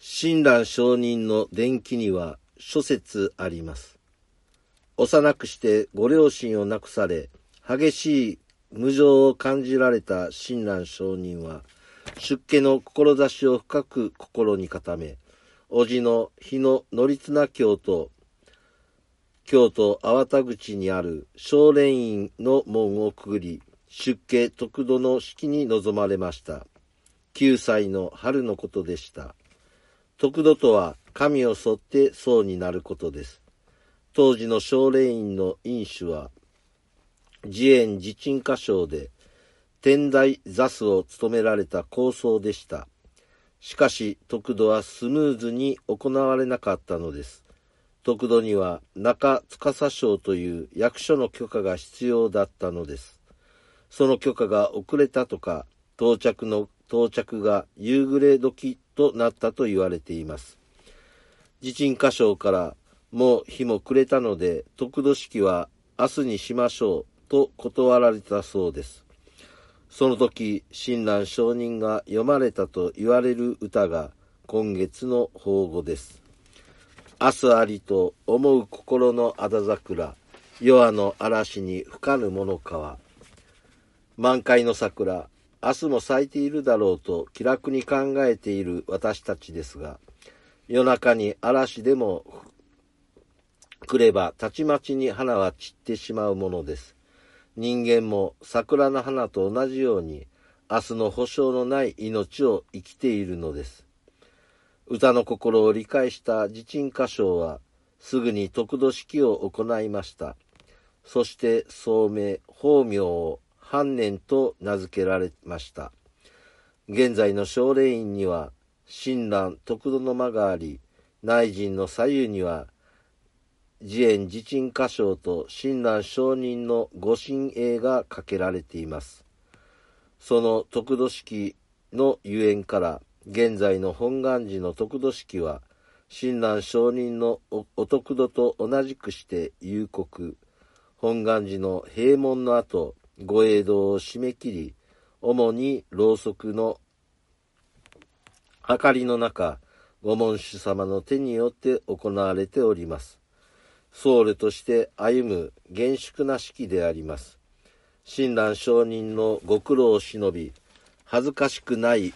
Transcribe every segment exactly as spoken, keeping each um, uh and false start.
親鸞上人の伝記には諸説あります。幼くしてご両親を亡くされ、激しい無常を感じられた親鸞上人は、出家の志を深く心に固め、叔父の日野則綱教と京都粟田口にある青蓮院の門をくぐり、出家得度の式に臨まれました。きゅうさいの春のことでした。得度とは神を沿って僧になることです。当時の青蓮院の院主は、慈円自鎮歌唱で天台座主を務められた高僧でした。しかし得度はスムーズに行われなかったのです。得度には中司省という役所の許可が必要だったのです。その許可が遅れたとか、到着の到着が夕暮れ時となったと言われています。自鎮歌唱からもう日も暮れたので、得度式は明日にしましょうと断られたそうです。その時、親鸞上人が読まれたと言われる歌が今月の法語です。明日ありと思う心のあだ桜、夜明の嵐に吹かぬものかは。満開の桜、明日も咲いているだろうと気楽に考えている私たちですが、夜中に嵐でも来ればたちまちに花は散ってしまうものです。人間も桜の花と同じように、明日の保証のない命を生きているのです。歌の心を理解した自鎮歌唱は、すぐに得度式を行いました。そして宗名、法名を反念と名付けられました。現在の青蓮院には、親鸞得度の間があり、内陣の左右には、慈円自鎮歌唱と親鸞上人の御神影が掛けられています。その得度式のゆえんから、現在の本願寺の得度式は、親鸞上人のお得度と同じくして夕刻、本願寺の閉門の後、御影堂を締め切り、主にろうそくの明かりの中、御門主様の手によって行われております。僧侶として歩む厳粛な式であります。親鸞上人のご苦労を忍び、恥ずかしくない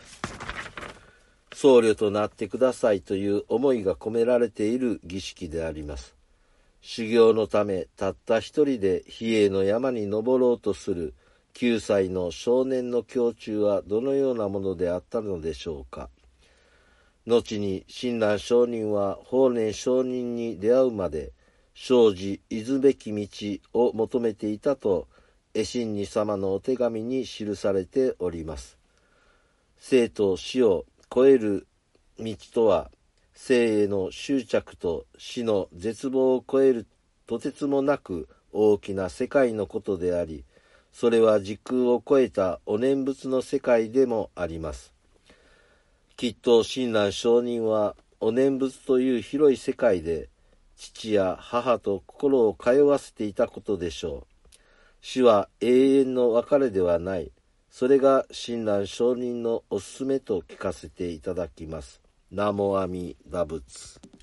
僧侶となってくださいという思いが込められている儀式であります。修行のためたった一人で比叡の山に登ろうとするきゅうさいの少年の胸中はどのようなものであったのでしょうか。後に親鸞上人は法然上人に出会うまで生じいずべき道を求めていたと絵心二様のお手紙に記されております。生と死を超える道とは、生への執着と死の絶望を超えるとてつもなく大きな世界のことであり、それは時空を超えたお念仏の世界でもあります。きっと親鸞上人はお念仏という広い世界で父や母と心を通わせていたことでしょう。死は永遠の別れではない。それが親鸞上人のおすすめと聞かせていただきます。南無阿弥陀仏。